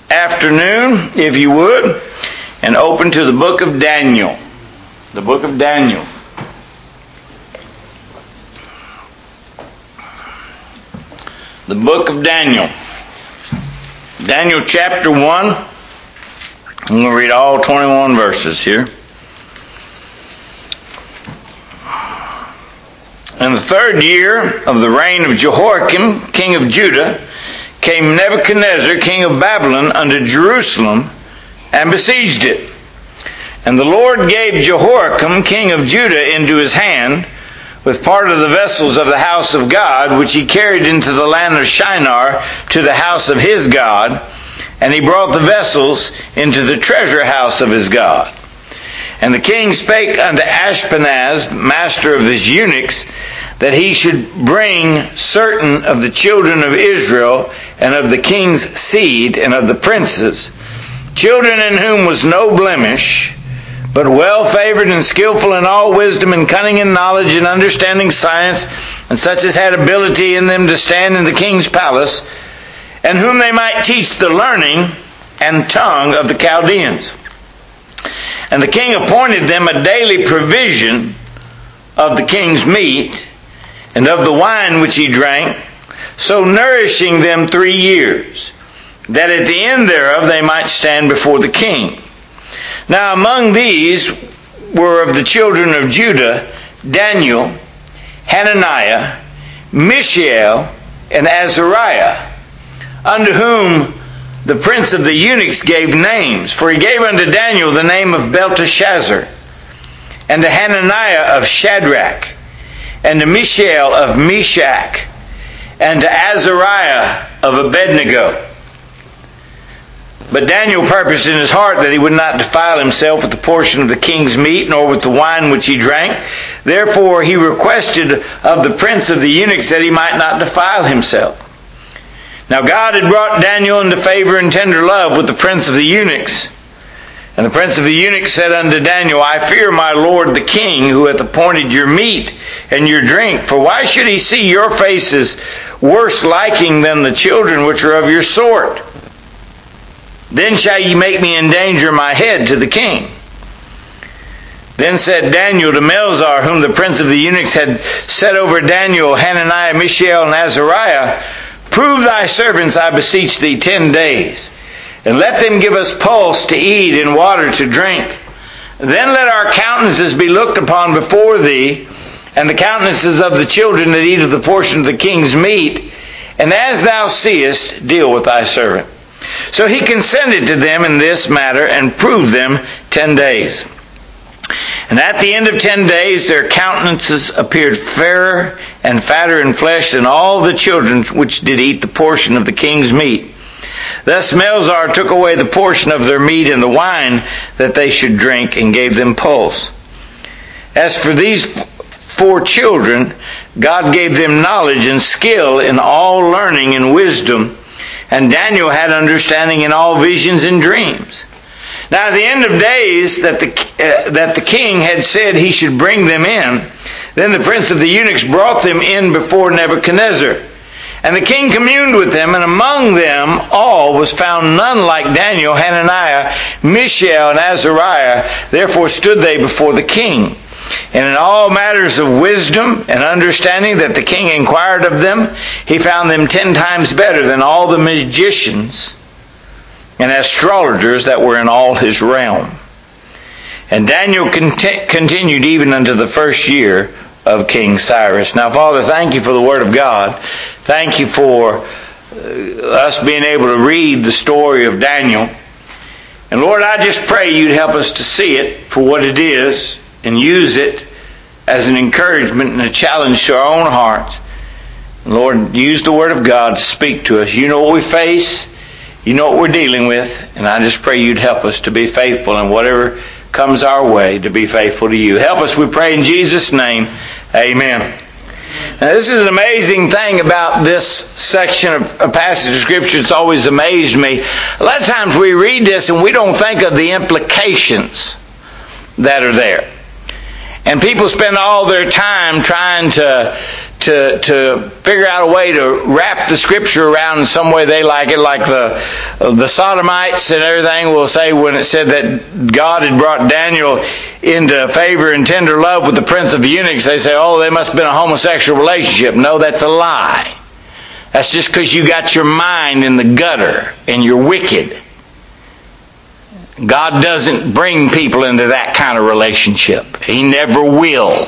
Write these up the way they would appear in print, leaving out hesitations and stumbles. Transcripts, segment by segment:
afternoon, if you would, and open to the book of Daniel. The book of Daniel. The book of Daniel. Daniel chapter 1. I'm going to read all 21 verses here. In the third year of the reign of Jehoiakim, king of Judah, came Nebuchadnezzar, king of Babylon, unto Jerusalem, and besieged it. And the Lord gave Jehoiakim, king of Judah, into his hand, with part of the vessels of the house of God, which he carried into the land of Shinar, to the house of his God, and he brought the vessels into the treasure house of his God. And the king spake unto Ashpenaz, master of his eunuchs, that he should bring certain of the children of Israel, and of the king's seed, and of the princes, children in whom was no blemish, but well favored and skillful in all wisdom and cunning and knowledge and understanding science, and such as had ability in them to stand in the king's palace, and whom they might teach the learning and tongue of the Chaldeans. And the king appointed them a daily provision of the king's meat, and of the wine which he drank, so nourishing them 3 years, that at the end thereof they might stand before the king. Now among these were of the children of Judah, Daniel, Hananiah, Mishael, and Azariah, unto whom the prince of the eunuchs gave names. For he gave unto Daniel the name of Belteshazzar, and to Hananiah of Shadrach, and to Mishael of Meshach, and to Azariah of Abednego. But Daniel purposed in his heart that he would not defile himself with the portion of the king's meat, nor with the wine which he drank. Therefore he requested of the prince of the eunuchs that he might not defile himself. Now God had brought Daniel into favor and tender love with the prince of the eunuchs. And the prince of the eunuchs said unto Daniel, I fear my lord the king, who hath appointed your meat and your drink. For why should he see your faces worse liking than the children which are of your sort? Then shall ye make me endanger my head to the king. Then said Daniel to Melzar, whom the prince of the eunuchs had set over Daniel, Hananiah, Mishael, and Azariah, prove thy servants, I beseech thee, 10 days, and let them give us pulse to eat and water to drink. Then let our countenances be looked upon before thee, and the countenances of the children that eat of the portion of the king's meat, and as thou seest, deal with thy servant. So he consented to them in this matter, and proved them 10 days. And at the end of 10 days their countenances appeared fairer and fatter in flesh than all the children which did eat the portion of the king's meat. Thus Melzar took away the portion of their meat and the wine that they should drink, and gave them pulse. As for these 4 children, God gave them knowledge and skill in all learning and wisdom, and Daniel had understanding in all visions and dreams. Now at the end of days that the king had said he should bring them in, then the prince of the eunuchs brought them in before Nebuchadnezzar. And the king communed with them, and among them all was found none like Daniel, Hananiah, Mishael, and Azariah. Therefore stood they before the king. And in all matters of wisdom and understanding that the king inquired of them, he found them 10 times better than all the magicians and astrologers that were in all his realm. And Daniel continued even unto the first year of King Cyrus. Now, Father, thank you for the Word of God. Thank you for us being able to read the story of Daniel. And Lord, I just pray you'd help us to see it for what it is, and use it as an encouragement and a challenge to our own hearts. And Lord, use the Word of God to speak to us. You know what we face. You know what we're dealing with. And I just pray you'd help us to be faithful in whatever comes our way, to be faithful to you. Help us, we pray in Jesus' name. Amen. Now, this is an amazing thing about this section of a passage of Scripture. It's always amazed me. A lot of times we read this and we don't think of the implications that are there. And people spend all their time trying to to figure out a way to wrap the Scripture around in some way they like it, like the Sodomites and everything will say when it said that God had brought Daniel into favor and tender love with the prince of the eunuchs, they say, oh, they must have been a homosexual relationship. No, that's a lie. That's just because you got your mind in the gutter and you're wicked. God doesn't bring people into that kind of relationship. He never will.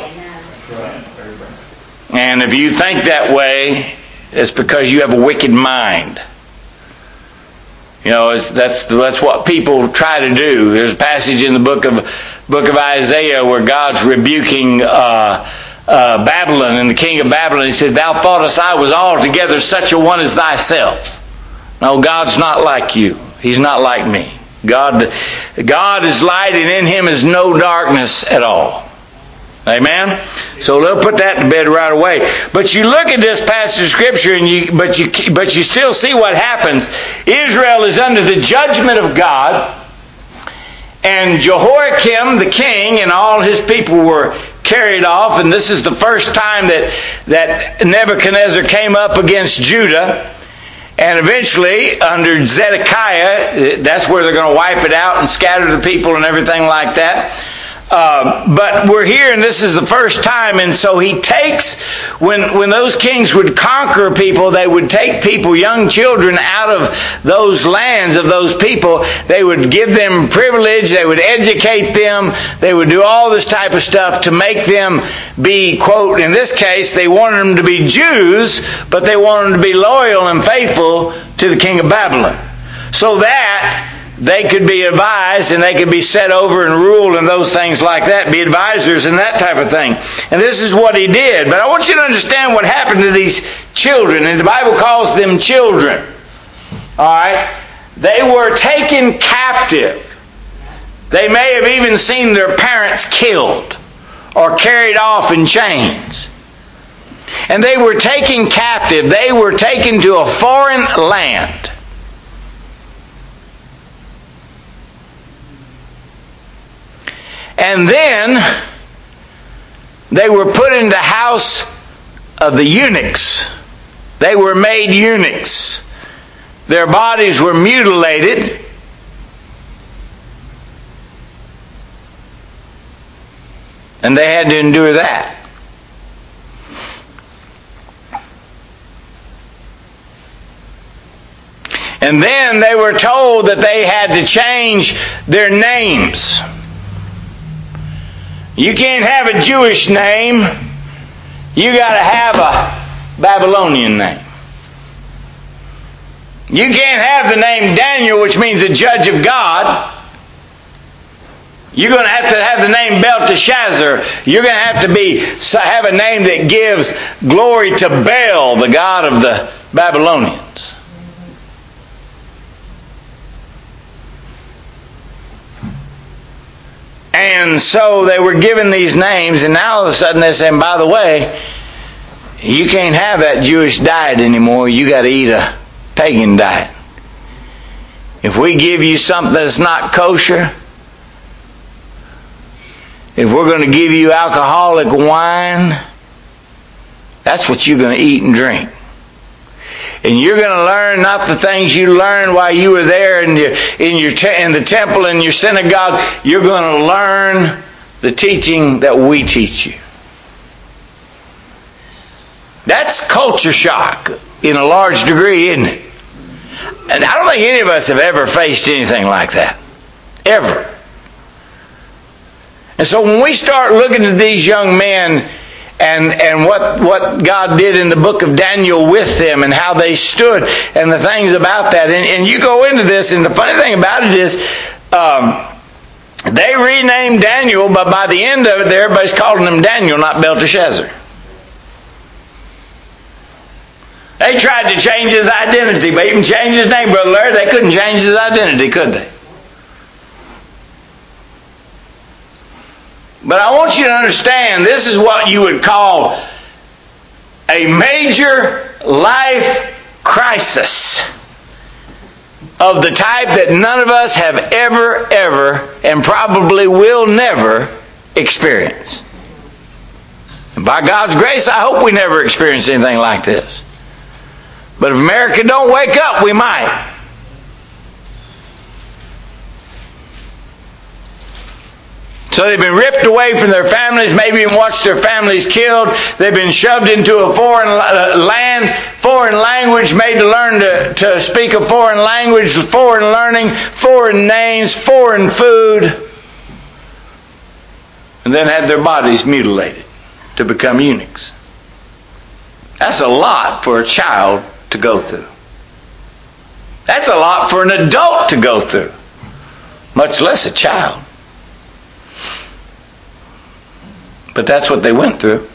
And if you think that way, it's because you have a wicked mind. You know, that's what people try to do. There's a passage in the book of Isaiah where God's rebuking Babylon and the king of Babylon. He said, "Thou thoughtest I was altogether such a one as thyself." No, God's not like you. He's not like me. God is light, and in Him is no darkness at all. Amen? So they'll put that to bed right away. But you look at this passage of Scripture, but you still see what happens. Israel is under the judgment of God, and Jehoiakim, the king, and all his people were carried off, and this is the first time that Nebuchadnezzar came up against Judah. And eventually, under Zedekiah, that's where they're going to wipe it out and scatter the people and everything like that. But we're here, and this is the first time, and so he takes, when those kings would conquer people, they would take people, young children, out of those lands of those people. They would give them privilege, they would educate them, they would do all this type of stuff to make them be, quote, in this case, they wanted them to be Jews, but they wanted them to be loyal and faithful to the king of Babylon. So that they could be advised and they could be set over and ruled and those things like that, be advisors and that type of thing. And this is what he did. But I want you to understand what happened to these children. And the Bible calls them children. Alright? They were taken captive. They may have even seen their parents killed or carried off in chains. And they were taken captive. They were taken to a foreign land. And then they were put in the house of the eunuchs. They were made eunuchs. Their bodies were mutilated. And they had to endure that. And then they were told that they had to change their names. You can't have a Jewish name. You got to have a Babylonian name. You can't have the name Daniel, which means a judge of God. You're going to have the name Belteshazzar. You're going to have a name that gives glory to Baal, the god of the Babylonians. And so they were given these names, and now all of a sudden they're saying, by the way, you can't have that Jewish diet anymore. You got to eat a pagan diet. If we give you something that's not kosher, if we're going to give you alcoholic wine, that's what you're going to eat and drink. And you're going to learn not the things you learned while you were there in the temple, in your synagogue. You're going to learn the teaching that we teach you. That's culture shock in a large degree, isn't it? And I don't think any of us have ever faced anything like that. Ever. And so when we start looking at these young men and what God did in the book of Daniel with them and how they stood and the things about that. And you go into this, and the funny thing about it is they renamed Daniel, but by the end of it, everybody's calling him Daniel, not Belteshazzar. They tried to change his identity, but even change his name, Brother Larry, they couldn't change his identity, could they? But I want you to understand, this is what you would call a major life crisis of the type that none of us have ever, and probably will never experience. And By God's grace, I hope we never experience anything like this. But if America don't wake up, we might. So they've been ripped away from their families, maybe even watched their families killed. They've been shoved into a foreign land, foreign language, made to learn to speak a foreign language, foreign learning, foreign names, foreign food. And then had their bodies mutilated to become eunuchs. That's a lot for a child to go through. That's a lot for an adult to go through, much less a child. But that's what they went through.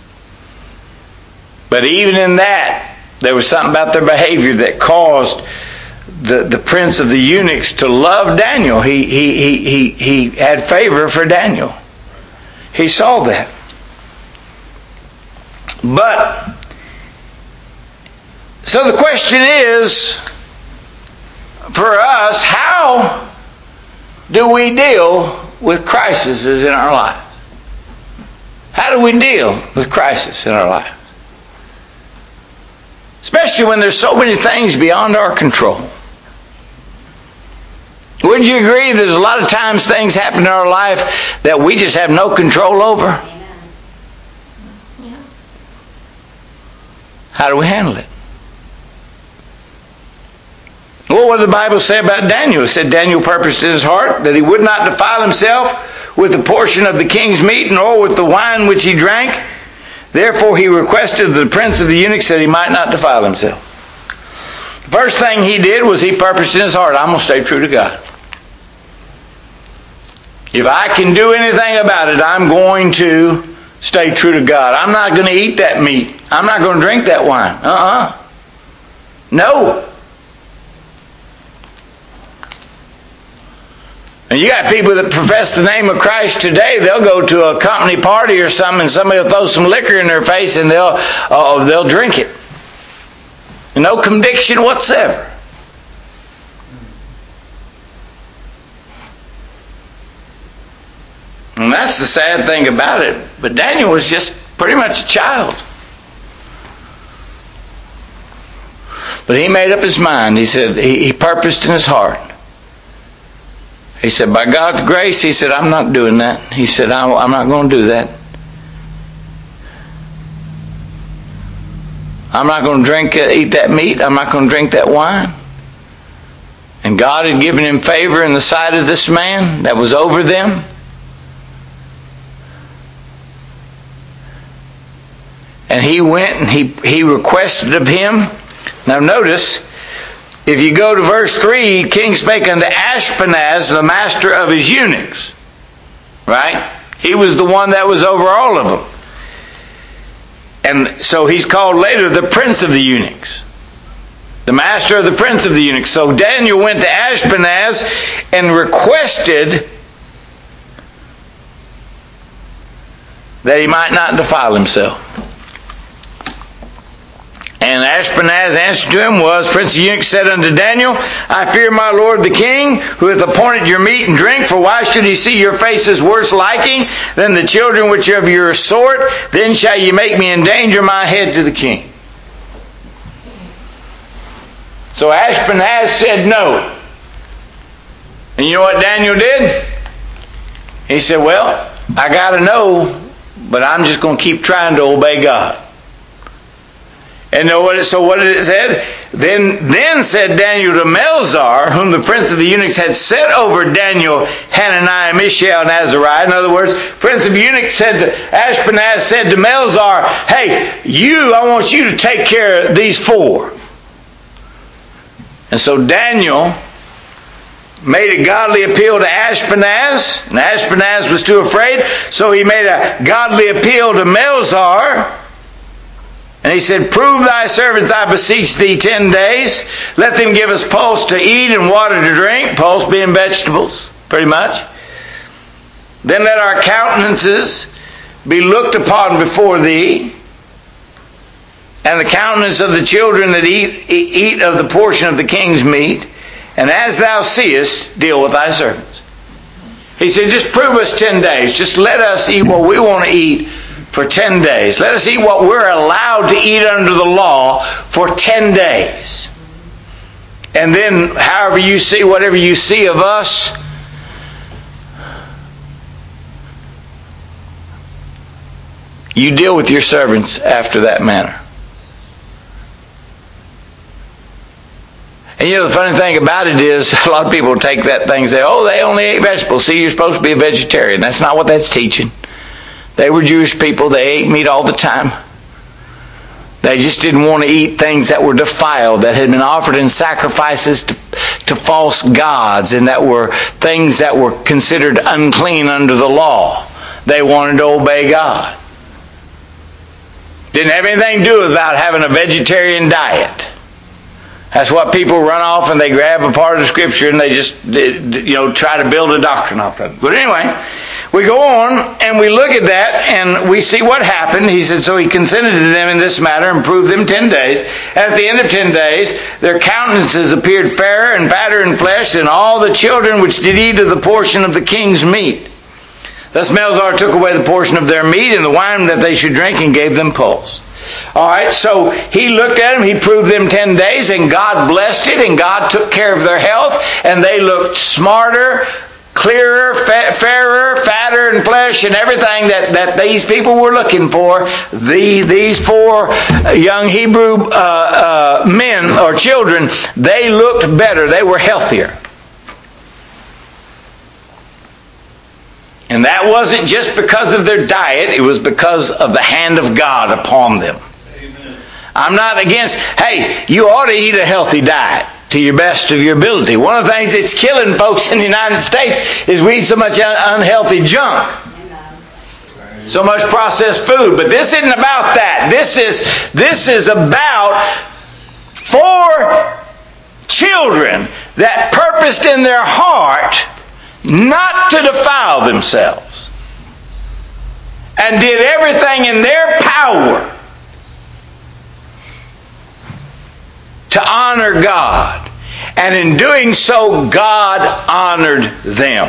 But even in that, there was something about their behavior that caused the prince of the eunuchs to love Daniel. He had favor for Daniel. He saw that. But, so the question is, for us, how do we deal with crises in our life? How do we deal with crisis in our life? Especially when there's so many things beyond our control. Wouldn't you agree there's a lot of times things happen in our life that we just have no control over? Amen. Yeah. How do we handle it? Well, what did the Bible say about Daniel? It said Daniel purposed in his heart that he would not defile himself with a portion of the king's meat, nor with the wine which he drank. Therefore he requested of the prince of the eunuchs that he might not defile himself. The first thing he did was he purposed in his heart, I'm going to stay true to God. If I can do anything about it, I'm going to stay true to God. I'm not going to eat that meat. I'm not going to drink that wine. No. And you got people that profess the name of Christ today, they'll go to a company party or something and somebody will throw some liquor in their face and they'll drink it. No conviction whatsoever. And that's the sad thing about it. But Daniel was just pretty much a child. But he made up his mind. He said, he purposed in his heart. He said, by God's grace, he said, I'm not doing that. He said, I'm not going to do that. I'm not going to eat that meat. I'm not going to drink that wine. And God had given him favor in the sight of this man that was over them. And he went and he requested of him. Now notice, if you go to verse 3, King spake unto Ashpenaz, the master of his eunuchs. Right? He was the one that was over all of them. And so he's called later the prince of the eunuchs. The master of the prince of the eunuchs. So Daniel went to Ashpenaz and requested that he might not defile himself. And Ashpenaz answered to him was, Prince of the eunuchs said unto Daniel, I fear my lord the king, who hath appointed your meat and drink, for why should he see your faces worse liking than the children which are of your sort? Then shall ye make me endanger my head to the king. So Ashpenaz said no. And you know what Daniel did? He said, well, I got to know, but I'm just going to keep trying to obey God. And so what did it say? Then said Daniel to Melzar, whom the prince of the eunuchs had set over Daniel, Hananiah, Mishael, and Azariah. In other words, prince of the eunuchs Ashpenaz said to Melzar, hey, I want you to take care of these four. And so Daniel made a godly appeal to Ashpenaz, and Ashpenaz was too afraid, so he made a godly appeal to Melzar. And he said, prove thy servants, I beseech thee, 10 days. Let them give us pulse to eat and water to drink. Pulse being vegetables, pretty much. Then let our countenances be looked upon before thee, and the countenance of the children that eat of the portion of the king's meat. And as thou seest, deal with thy servants. He said, just prove us 10 days. Just let us eat what we want to eat for 10 days. Let us eat what we're allowed to eat under the law for 10 days. And then however you see, whatever you see of us, you deal with your servants after that manner. And the funny thing about it is, a lot of people take that thing and say, oh, they only ate vegetables. See, you're supposed to be a vegetarian. That's not what that's teaching. They were Jewish people. They ate meat all the time. They just didn't want to eat things that were defiled, that had been offered in sacrifices to false gods, and that were things that were considered unclean under the law. They wanted to obey God. Didn't have anything to do about having a vegetarian diet. That's what people run off and they grab a part of the Scripture and they just, try to build a doctrine off of it. But anyway, we go on and we look at that and we see what happened. He said, so he consented to them in this matter and proved them 10 days. And at the end of 10 days, their countenances appeared fairer and fatter in flesh than all the children which did eat of the portion of the king's meat. Thus Melzar took away the portion of their meat and the wine that they should drink and gave them pulse. All right, so he looked at them, he proved them 10 days, and God blessed it, and God took care of their health, and they looked smarter, clearer, fairer, fatter in flesh, and everything that these people were looking for. These 4 young Hebrew men or children, they looked better, they were healthier. And that wasn't just because of their diet, it was because of the hand of God upon them. Amen. I'm not against, hey, you ought to eat a healthy diet to your best of your ability. One of the things that's killing folks in the United States is we eat so much unhealthy junk. So much processed food. But this isn't about that. This is about 4 children that purposed in their heart not to defile themselves, and did everything in their power to honor God. And in doing so, God honored them.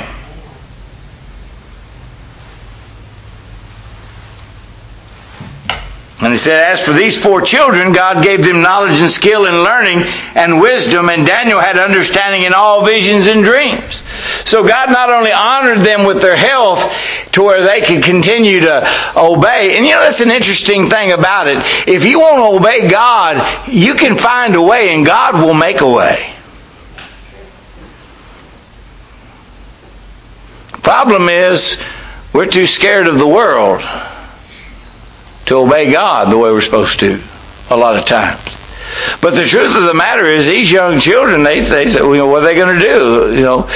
And he said, as for these 4 children, God gave them knowledge and skill and learning and wisdom, and Daniel had understanding in all visions and dreams. So God not only honored them with their health to where they could continue to obey. And that's an interesting thing about it. If you want to obey God, you can find a way and God will make a way. The problem is we're too scared of the world to obey God the way we're supposed to a lot of times. But the truth of the matter is, these young children, they say, what are they going to do?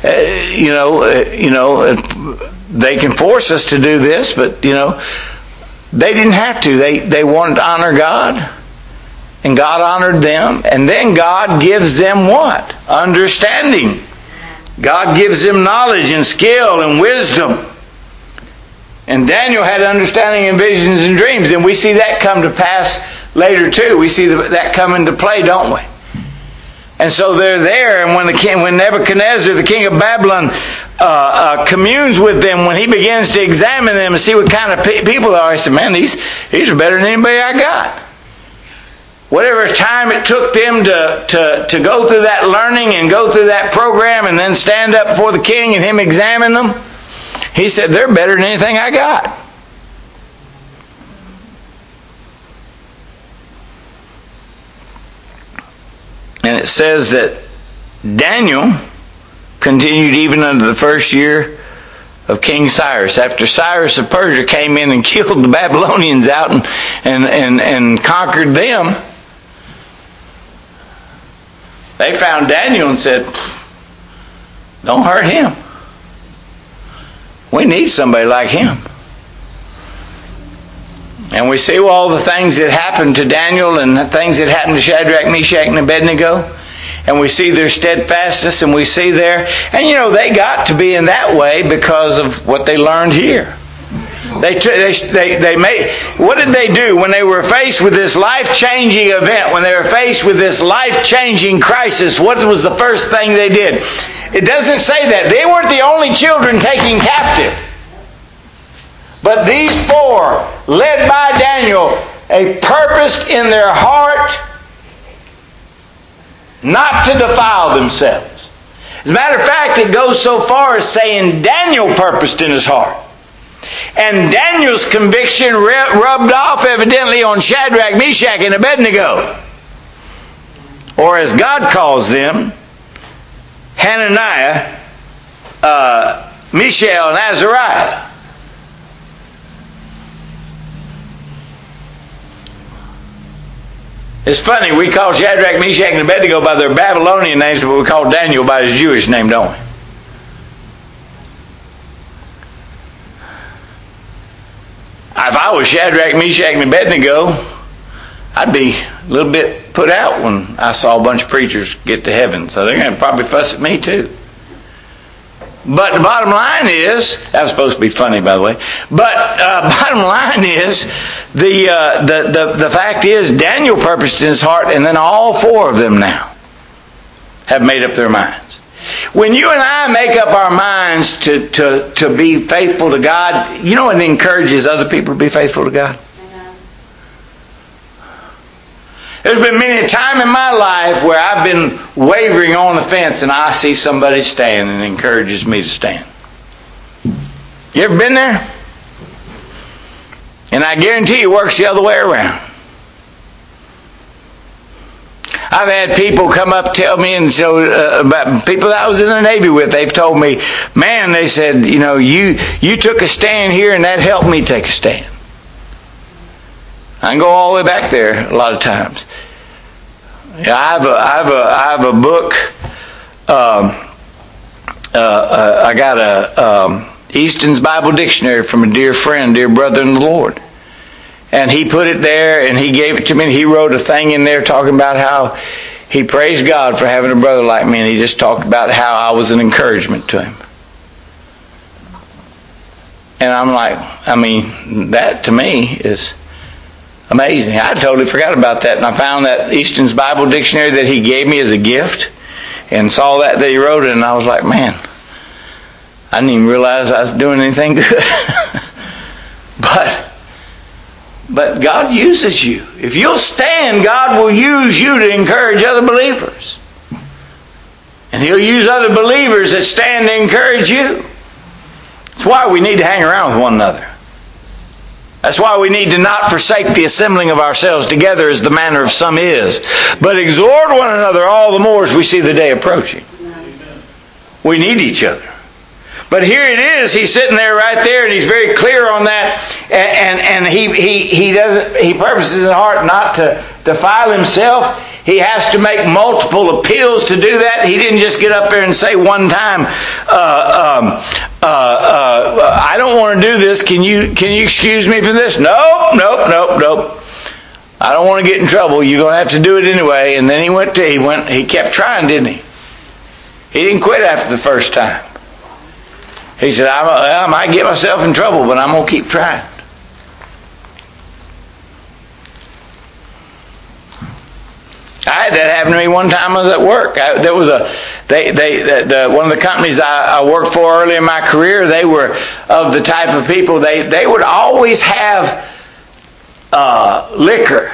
They can force us to do this, but they didn't have to. They wanted to honor God, and God honored them, and then God gives them what? Understanding. God gives them knowledge and skill and wisdom. And Daniel had understanding in visions and dreams, and we see that come to pass later too. We see that come into play, don't we? And so they're there, and when Nebuchadnezzar, the king of Babylon, communes with them, when he begins to examine them and see what kind of people they are, he said, man, these are better than anybody I got. Whatever time it took them to go through that learning and go through that program and then stand up before the king and him examine them, he said, they're better than anything I got. And it says that Daniel continued even under the first year of King Cyrus. After Cyrus of Persia came in and killed the Babylonians out and conquered them, they found Daniel and said, don't hurt him. We need somebody like him. And we see all the things that happened to Daniel and things that happened to Shadrach, Meshach, and Abednego. And we see their steadfastness, and we see their... And they got to be in that way because of what they learned here. They made... What did they do when they were faced with this life-changing event? When they were faced with this life-changing crisis, what was the first thing they did? It doesn't say that. They weren't the only children taken captive. But these four, led by Daniel, a purpose in their heart not to defile themselves. As a matter of fact, it goes so far as saying Daniel purposed in his heart. And Daniel's conviction rubbed off evidently on Shadrach, Meshach, and Abednego. Or as God calls them, Hananiah, Mishael, and Azariah. It's funny, we call Shadrach, Meshach, and Abednego by their Babylonian names, but we call Daniel by his Jewish name, don't we? If I was Shadrach, Meshach, and Abednego, I'd be a little bit put out when I saw a bunch of preachers get to heaven. So they're going to probably fuss at me too. But the bottom line is, that was supposed to be funny, by the way. But bottom line is, the fact is, Daniel purposed in his heart, and then all four of them now have made up their minds. When you and I make up our minds to be faithful to God, you know it encourages other people to be faithful to God. There's been many a time in my life where I've been wavering on the fence and I see somebody stand and it encourages me to stand. You ever been there? And I guarantee you it works the other way around. I've had people come up tell me, and so about people that I was in the Navy with, they've told me, man, they said, you know, you took a stand here and that helped me take a stand. I can go all the way back there a lot of times. Yeah, I have a book. I got a Easton's Bible Dictionary from a dear friend, dear brother in the Lord. And he put it there and he gave it to me. And he wrote a thing in there talking about how he praised God for having a brother like me. And he just talked about how I was an encouragement to him. And I'm like, I mean, that to me is amazing. I totally forgot about that. And I found that Easton's Bible Dictionary that he gave me as a gift and saw that he wrote it. And I was like, man, I didn't even realize I was doing anything good. But God uses you. If you'll stand, God will use you to encourage other believers. And He'll use other believers that stand to encourage you. That's why we need to hang around with one another. That's why we need to not forsake the assembling of ourselves together as the manner of some is, but exhort one another all the more as we see the day approaching. We need each other. But here it is, he's sitting there right there and he's very clear on that, and he purposes in his heart not to defile himself. He has to make multiple appeals to do that. He didn't just get up there and say one time, I don't want to do this. Can you excuse me from this? Nope. I don't want to get in trouble. You're going to have to do it anyway. And then he kept trying, didn't he? He didn't quit after the first time. He said, I might get myself in trouble, but I'm going to keep trying. I had that happen to me one time I was at work. There was one of the companies I worked for early in my career, they were of the type of people, they would always have liquor.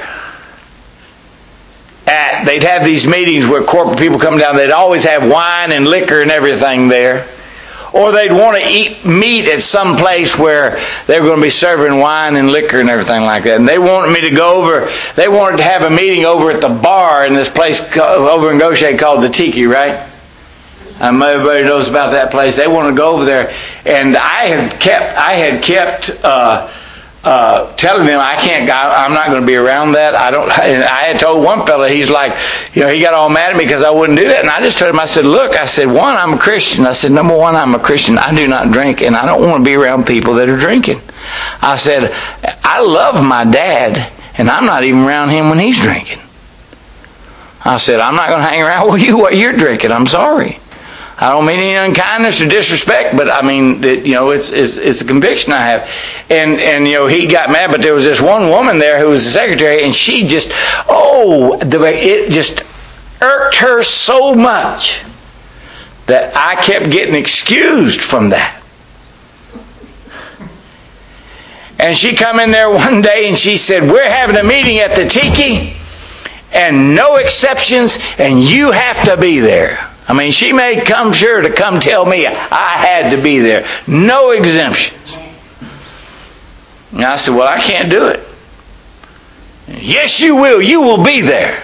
They'd have these meetings where corporate people come down, they'd always have wine and liquor and everything there. Or they'd want to eat meat at some place where they were going to be serving wine and liquor and everything like that. And they wanted me to go over, they wanted to have a meeting over at the bar in this place over in Goshen called the Tiki, right? Everybody knows about that place. They wanted to go over there. And I had kept telling them I'm not going to be around that. And I had told one fella, he's like, he got all mad at me because I wouldn't do that. And I just told him, I said, look, one, I'm a Christian. I said, number one, I'm a Christian. I do not drink, and I don't want to be around people that are drinking. I said, I love my dad, and I'm not even around him when he's drinking. I said, I'm not going to hang around with you while you're drinking. I'm sorry. I don't mean any unkindness or disrespect, but I mean, it's a conviction I have. And he got mad, but there was this one woman there who was the secretary, and she just, it just irked her so much that I kept getting excused from that. And she come in there one day and she said, we're having a meeting at the Tiki and no exceptions and you have to be there. I mean, she made come sure to come tell me I had to be there. No exemptions. And I said, well, I can't do it. Yes, you will. You will be there.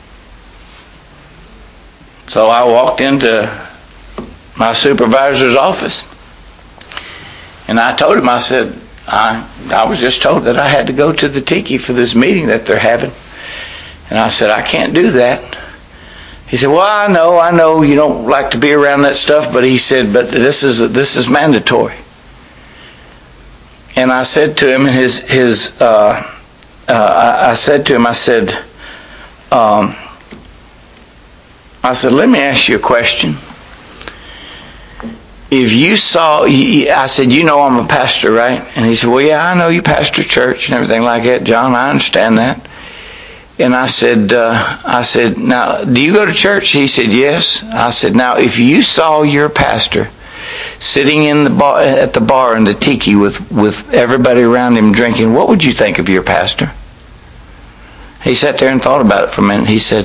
So I walked into my supervisor's office and I told him, I said, I was just told that I had to go to the Tiki for this meeting that they're having. And I said, I can't do that. He said, well, I know you don't like to be around that stuff, but he said, but this is mandatory. And I said to him, I said, let me ask you a question. If you saw, I said, you know I'm a pastor, right? And he said, well, yeah, I know you pastor church and everything like that, John. I understand that. And I said, now, do you go to church? He said, yes. I said, now, if you saw your pastor sitting in the bar, at the bar in the Tiki with everybody around him drinking, what would you think of your pastor? He sat there and thought about it for a minute. He said,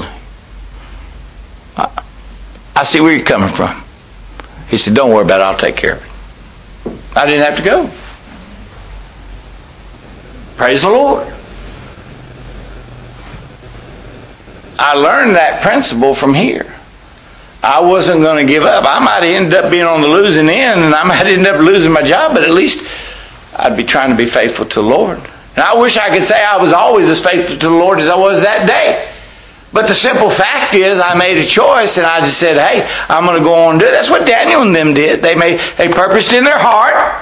I see where you're coming from. He said, don't worry about it. I'll take care of it. I didn't have to go. Praise the Lord. I learned that principle from here. I wasn't going to give up. I might end up being on the losing end and I might end up losing my job, but at least I'd be trying to be faithful to the Lord. And I wish I could say I was always as faithful to the Lord as I was that day. But the simple fact is I made a choice and I just said, hey, I'm going to go on and do it. That's what Daniel and them did. They purposed in their heart.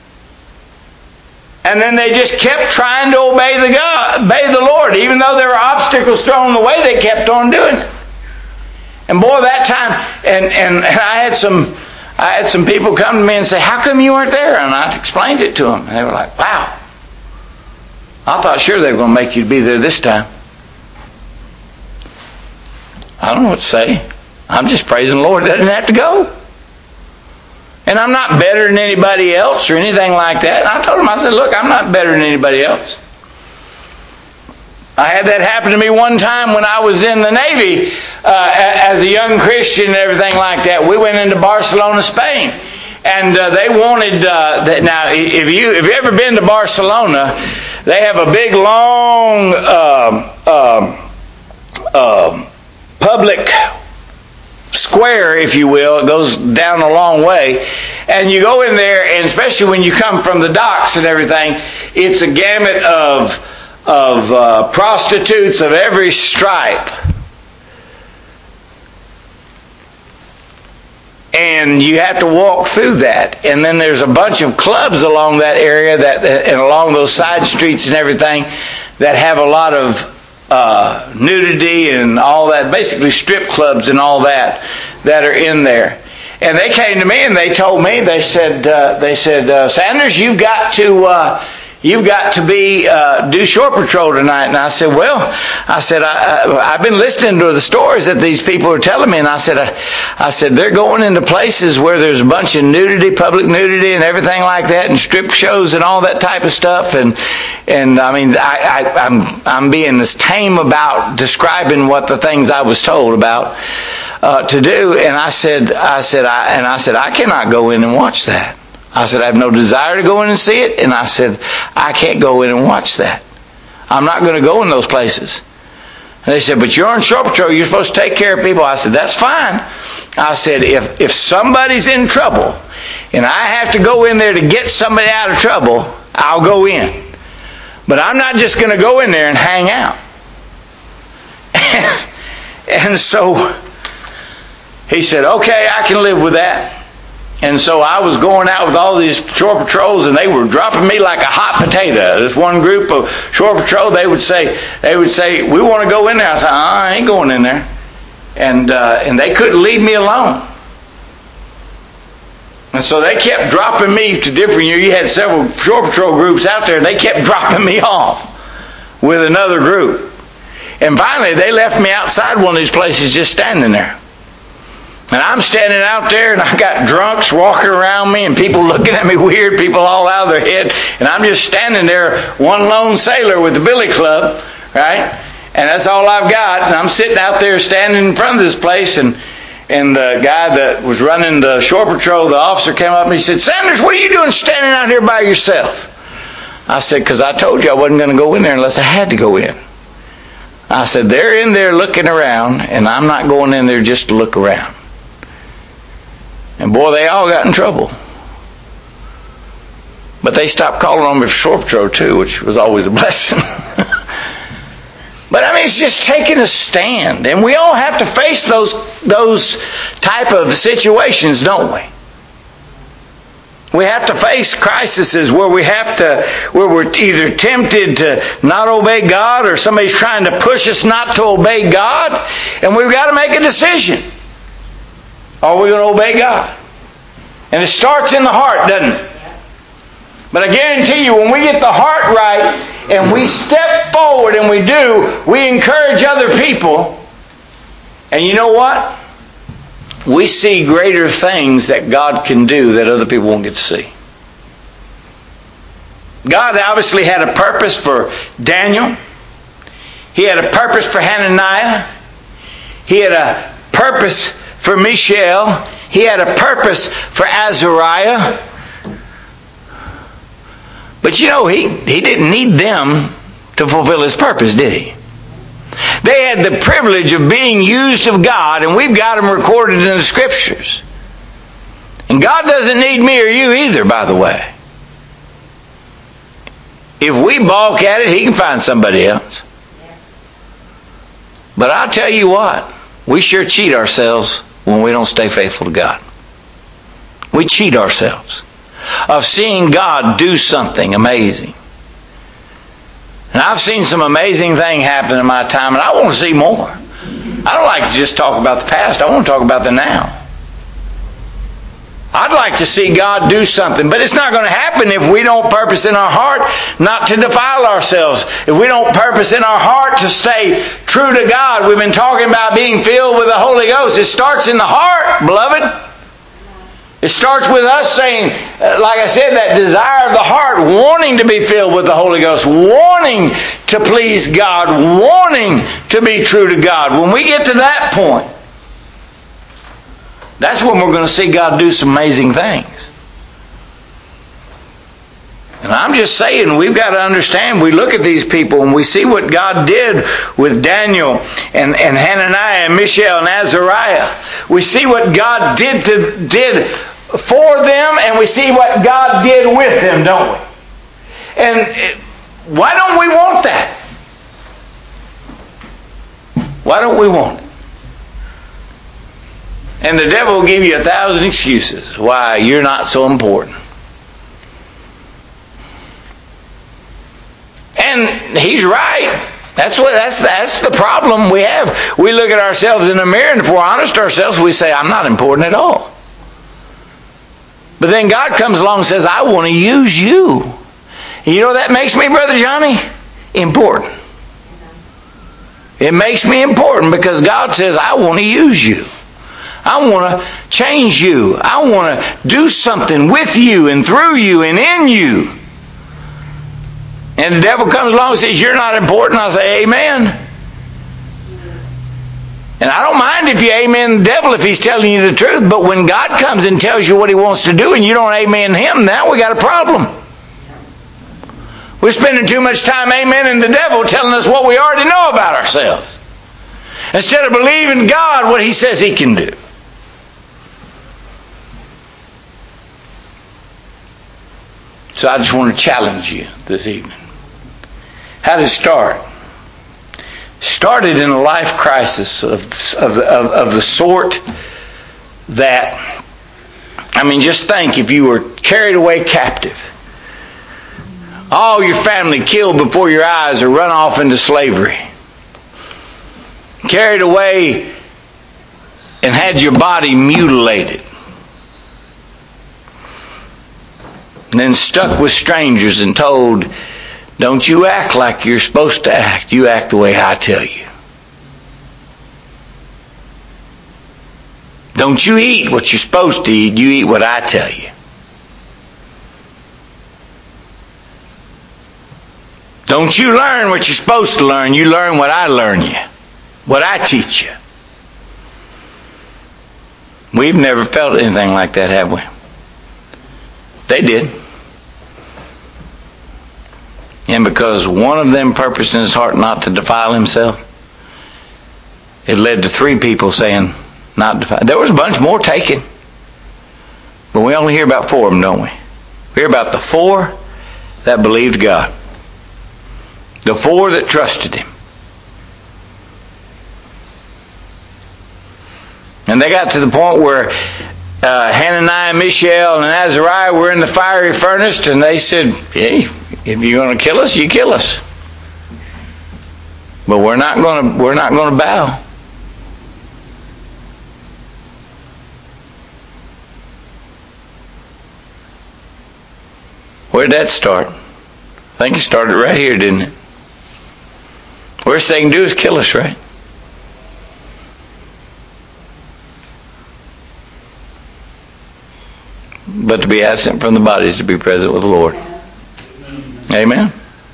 And then they just kept trying to obey the Lord. Even though there were obstacles thrown in the way, they kept on doing it. And boy, that time, and I had some people come to me and say, how come you weren't there? And I explained it to them. And they were like, wow. I thought sure they were going to make you be there this time. I don't know what to say. I'm just praising the Lord. I didn't have to go. And I'm not better than anybody else or anything like that. And I told him, I said, look, I'm not better than anybody else. I had that happen to me one time when I was in the Navy as a young Christian and everything like that. We went into Barcelona, Spain. And they wanted, now if you've ever been to Barcelona, they have a big long public square, if you will. It goes down a long way. And you go in there, and especially when you come from the docks and everything, it's a gamut of prostitutes of every stripe. And you have to walk through that. And then there's a bunch of clubs along that area and along those side streets and everything that have a lot of nudity and all that, basically strip clubs and all that are in there. And they came to me and they told me, they said, Sanders, you've got to do shore patrol tonight. And I said, well, I've been listening to the stories that these people are telling me. And I said, they're going into places where there's a bunch of nudity, public nudity and everything like that, and strip shows and all that type of stuff. And I mean, I'm being as tame about describing what the things I was told about to do. And I said, I cannot go in and watch that. I said, I have no desire to go in and see it. And I said, I can't go in and watch that. I'm not going to go in those places. And they said, but you're on shore patrol. You're supposed to take care of people. I said, that's fine. I said, if somebody's in trouble and I have to go in there to get somebody out of trouble, I'll go in. But I'm not just going to go in there and hang out. And so he said, okay, I can live with that. And so I was going out with all these shore patrols, and they were dropping me like a hot potato. This one group of shore patrol, they would say, we want to go in there. I said, I ain't going in there. And they couldn't leave me alone. And so they kept dropping me to different, you had several shore patrol groups out there, and they kept dropping me off with another group. And finally, they left me outside one of these places just standing there. And I'm standing out there, and I got drunks walking around me, and people looking at me weird, people all out of their head. And I'm just standing there, one lone sailor with the billy club, right? And that's all I've got. And I'm sitting out there standing in front of this place, and the guy that was running the shore patrol, the officer, came up and he said, "Sanders, what are you doing standing out here by yourself?" I said, "Because I told you I wasn't going to go in there unless I had to go in." I said, "They're in there looking around, and I'm not going in there just to look around." And boy, they all got in trouble. But they stopped calling on me for shore patrol too, which was always a blessing. But I mean, it's just taking a stand. And we all have to face those type of situations, don't we? We have to face crises where we're either tempted to not obey God, or somebody's trying to push us not to obey God. And we've got to make a decision. Are we going to obey God? And it starts in the heart, doesn't it? But I guarantee you, when we get the heart right and we step forward and we encourage other people. And you know what? We see greater things that God can do that other people won't get to see. God obviously had a purpose for Daniel. He had a purpose for Hananiah. He had a purpose for Mishael. He had a purpose for Azariah. But you know, he didn't need them to fulfill his purpose, did he? They had the privilege of being used of God, and we've got them recorded in the Scriptures. And God doesn't need me or you either, by the way. If we balk at it, He can find somebody else. But I'll tell you what, we sure cheat ourselves when we don't stay faithful to God. We cheat ourselves of seeing God do something amazing. And I've seen some amazing things happen in my time, and I want to see more. I don't like to just talk about the past. I want to talk about the now. I'd like to see God do something, but it's not going to happen if we don't purpose in our heart not to defile ourselves. If we don't purpose in our heart to stay true to God. We've been talking about being filled with the Holy Ghost. It starts in the heart, beloved. It starts with us saying, like I said, that desire of the heart, wanting to be filled with the Holy Ghost, wanting to please God, wanting to be true to God. When we get to that point, that's when we're going to see God do some amazing things. And I'm just saying, we've got to understand, we look at these people and we see what God did with Daniel and Hananiah and Mishael and Azariah. We see what God did for them, and we see what God did with them, don't we? And why don't we want that? Why don't we want it? And the devil will give you 1,000 excuses why you're not so important. And he's right. That's the problem we have. We look at ourselves in the mirror, and if we're honest to ourselves, we say, I'm not important at all. But then God comes along and says, I want to use you. And you know what that makes me, Brother Johnny? Important. It makes me important because God says, I want to use you. I want to change you. I want to do something with you and through you and in you. And the devil comes along and says, you're not important. I say, amen. And I don't mind if you amen the devil if he's telling you the truth, but when God comes and tells you what He wants to do and you don't amen Him, now we got a problem. We're spending too much time amening the devil telling us what we already know about ourselves, instead of believing God what He says He can do. So I just want to challenge you this evening. How did it start? Started in a life crisis of the sort that, I mean, just think if you were carried away captive, all your family killed before your eyes or run off into slavery, carried away and had your body mutilated, and then stuck with strangers and told, don't you act like you're supposed to act. You act the way I tell you. Don't you eat what you're supposed to eat. You eat what I tell you. Don't you learn what you're supposed to learn. You learn what I learn you. What I teach you. We've never felt anything like that, have we? They did. And because one of them purposed in his heart not to defile himself, it led to 3 people saying, not defile. There was a bunch more taken. But we only hear about 4 of them, don't we? We hear about the 4 that believed God. The 4 that trusted Him. And they got to the point where Hananiah, Mishael, and Azariah were in the fiery furnace, and they said, hey, if you're going to kill us, you kill us. But we're not going to bow. Where'd that start? I think it started right here, didn't it? Worst they can do is kill us, right? But to be absent from the body is to be present with the Lord. Amen?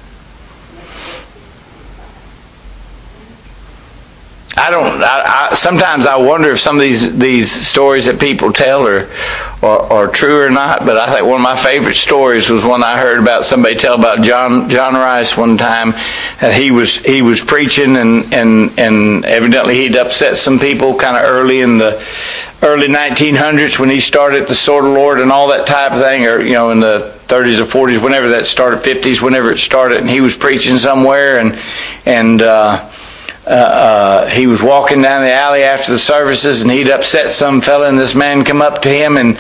Sometimes I wonder if some of these stories that people tell are true or not, but I think one of my favorite stories was one I heard about somebody tell about John Rice one time. He was preaching and evidently he'd upset some people kind of early in the early 1900s when he started the Sword of the Lord and all that type of thing, or in the 30s or 40s, whenever that started, 50s, whenever it started, and he was preaching somewhere and he was walking down the alley after the services, and he'd upset some fella, and this man come up to him and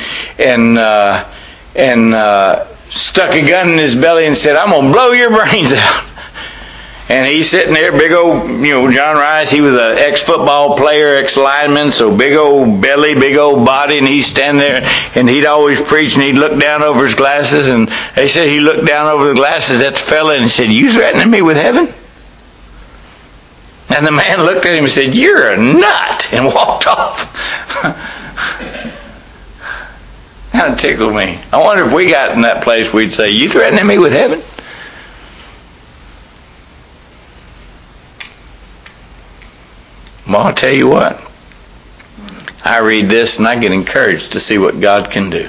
stuck a gun in his belly and said, I'm going to blow your brains out. And he's sitting there, big old, John Rice, he was an ex-football player, ex-lineman, so big old belly, big old body, and he's standing there, and he'd always preach, and he'd look down over his glasses, and they said he looked down over the glasses at the fella and said, you threatening me with heaven? And the man looked at him and said, you're a nut, and walked off. That tickled me. I wonder if we got in that place we'd say, you threatening me with heaven? Well, I'll tell you what. I read this and I get encouraged to see what God can do.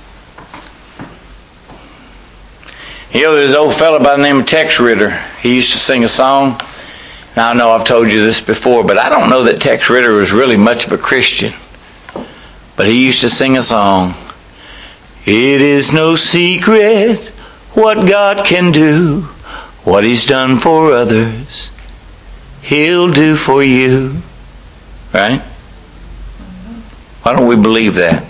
There's an old fellow by the name of Tex Ritter. He used to sing a song. Now, I know I've told you this before, but I don't know that Tex Ritter was really much of a Christian. But he used to sing a song. It is no secret what God can do. What He's done for others, He'll do for you. Right? Why don't we believe that?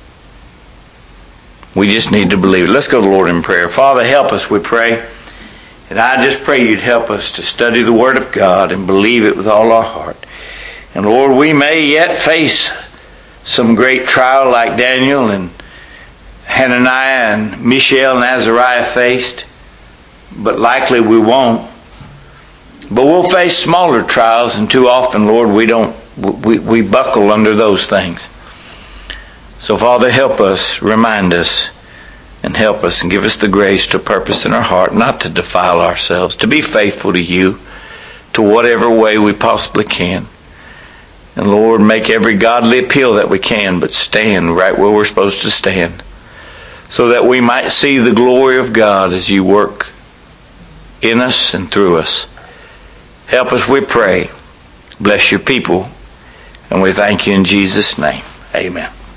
We just need to believe it. Let's go to the Lord in prayer. Father, help us, we pray. And I just pray You'd help us to study the Word of God and believe it with all our heart. And Lord, we may yet face some great trial like Daniel and Hananiah and Mishael and Azariah faced, but likely we won't. But we'll face smaller trials, and too often, Lord, we buckle under those things. So Father, help us, remind us, and help us and give us the grace to purpose in our heart not to defile ourselves, to be faithful to You to whatever way we possibly can. And Lord, make every godly appeal that we can, but stand right where we're supposed to stand, so that we might see the glory of God as You work in us and through us. Help us, we pray. Bless Your people, and we thank You in Jesus' name. Amen.